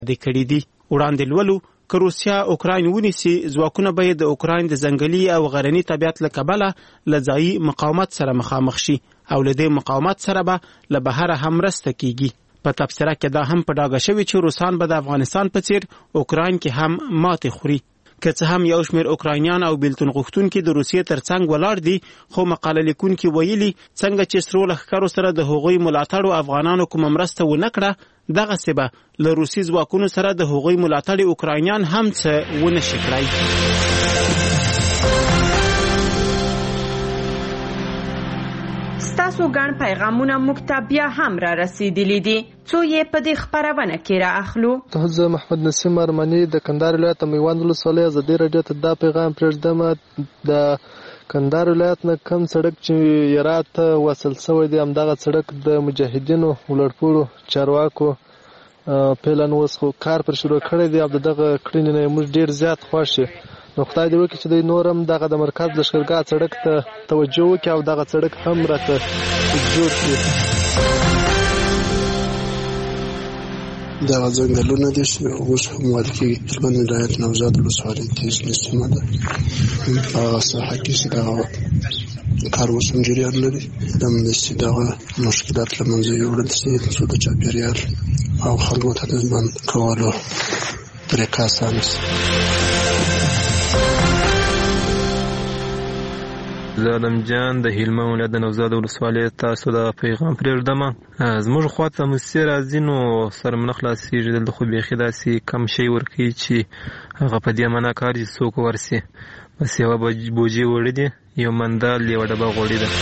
د کړي دي. وړاندې لولو که روسیا اوکراین ونیسي ځواکونه به د اوکراین د ځنګلي او غرني طبیعت له کبله له ځایي مقاومت سره مخامخ شي او له دې مقاومت سره به له بهره هم مرسته کیږي. په تبصره کې دا هم په ډاګه شوي چې روسان به د افغانستان په څیر اوکراین کې هم ماتې خوري. که څه هم یو شمېر اوکراینیان او بیلتون غوښتونکي د روسیې تر څنګ ولاړ دي، خو مقاله لیکونکي ویلي څنګه چې سرو لښکرو سره د هغوی ملاتړو افغانانو کومه مرسته ونه کړه، دغسې به له روسي ځواکونو سره د هغوی ملاتړي اوکراینیان هم څه ونه شي کړی. ستاسو ګڼ پیغامونه موږ ته بیا هم را رسیدلی دي، څو یې په دې خپرونه کې را اخلو. زه محمد نسیم ارمني د کندهار ولایت میوند ولسوالۍ ازادي راډیو ته دا پیغام پرېږدم. د کندهار ولایت نه کم سړک چې هرات ته وصل شوی دی، همدغه سړک د مجاهدینو ولړپوړو چارواکو پلان اوس خو کار پر شروع کړی دی او دغه کړنې نه موږ ډېر زیات خوښ یو. نو خدای دې وکړي چې دوی نور هم دغه د مرکز لښکرګاه سړک ته توجه وکړي او دغه سړک هم راته جوړ کړي. دغه ځنګلونه دي چې اوس هم ویل کېږي هلمند ولایت نوزاد ولسوالۍ تېزنې سیمه ده. په هغه ساحه کې چې دغه کار اوس هم جریان لري، همداسې دغه مشکلات له منځه یوړل شي څو د چاپېریال او خلکو ته د ژوند کولو طریقه اسانه شي. زه علم جان د هلمند ولایت د نوزاد ولسوالۍ تاسو د پیغام پرېږدم. زموږ خوا ته موسسې راځي نو سر مې نه خلاصېږي. دلته خو بیخي داسې کم شی ورکوي چې هغه په دې معنا کار چې څوک ورسي. بس یوه بوجۍ وړي دي، یو مندال، یوه ډبه غوړي ده.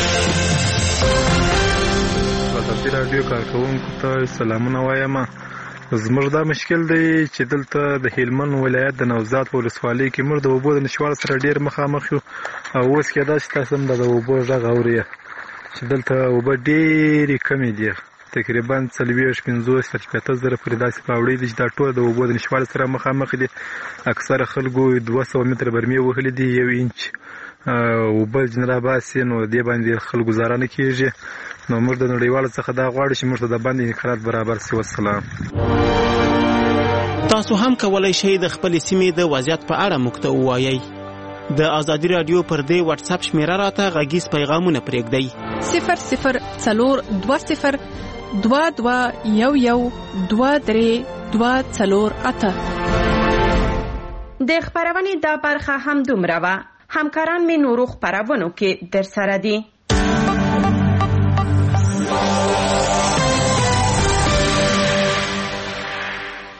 ازادي راډیو کارکوونکو ته سلامونه وایم. زموږ دا مشکل دی چې دلته د هلمند ولایت د نوزاد په ولسوالۍ کې موږ د اوبو د نشتوالي سره ډېر مخامخ یو او اوس کېدای شي تاسو هم د اوبو غږ اورئ چې دلته اوبه ډېرې کمې دي، تقریبا 40-50 زره پورې داسې پاوړۍ دي چې دا ټول د اوبو د نشتوالي سره مخامخ دي. اکثره خلکو 200 متره برمې وهلي دي، 1 انچ اوبه چې نه راباسي نو دې باندې خلک ګزاره نه کېږي. نو موږ د نړیوالو څخه دا غواړو چې موږ ته د باندې انقلاب برابر شي. والسلام. تاسو هم کولی شئ د خپلې سیمې د وضعیت په اړه موږ ته ووایئ. د ازادي راډیو پر دې واتس اپ شمیره راته غږیز پیغامونه پرېږدئ. 002022112324. د خپرونې دا برخه هم دومره وه. همکاران مې نورو خپرونو کې در سره دي.